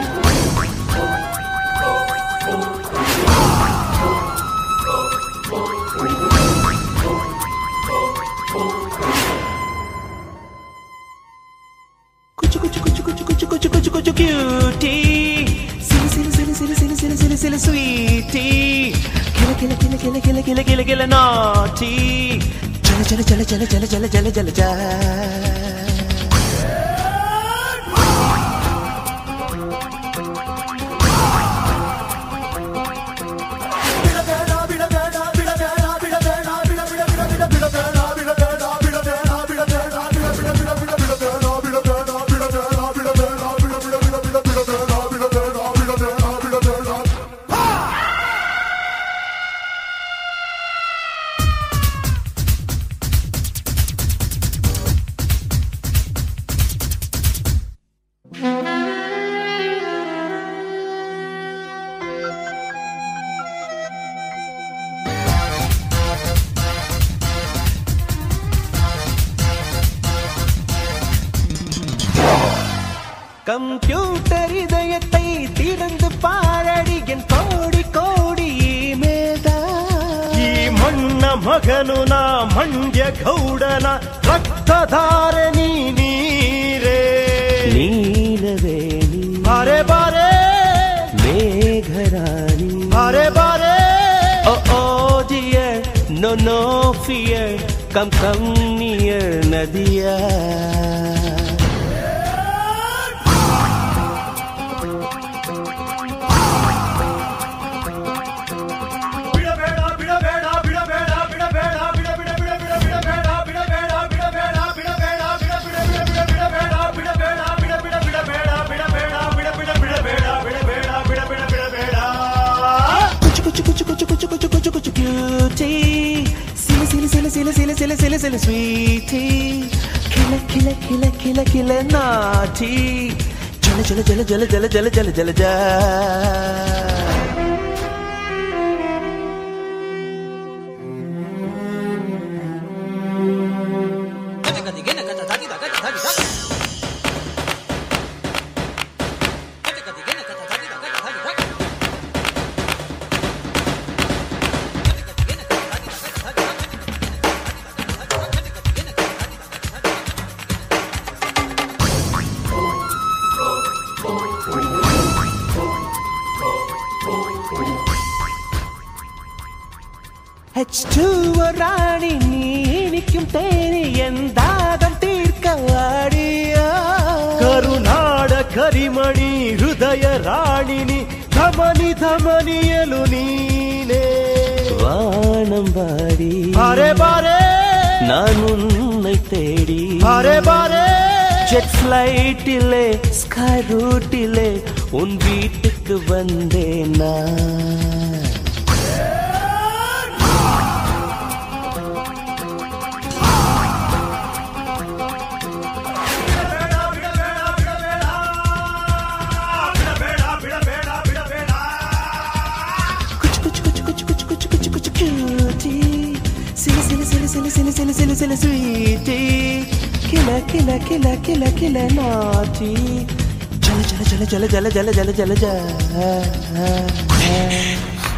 Silly sweetie, kill naughty. Jala. Computer இதயத்தை திறந்து பாரடி என் கோடி கோடி மேதா ಈ ಮಣ್ಣ ಮಗನು ನಾ ಮಂಡ್ಯ ಗೌಡನ ರಕ್ತಧಾರೆ ನೀರೇ ನೀಲವೇಣಿ ಬಾರೆ ಬಾರೆ ಮೇಘರಾಣಿ ಬಾರೆ ಬಾರೆ ಓ dear no fear come near ನದಿಯಾ Silly sweetie, killer naughty. Jala. H2 ராணி நீனிக்கும் தேனி என் தாகம் தீர்க்க வாடியா கருநாட கரிமணி ஹೃದಯ ராணினி தமனி தமனியಲು நீனே வானம்பாடி பாரே பாரே நான் உன்னை தேடி பாரே பாரே ஜெட் ஃளைட்டிலே ஸ்கை ரூட்டிலே உன் வீட்டுக்கு வந்தேன் நான் Silly sweetie, killer naughty. Jala.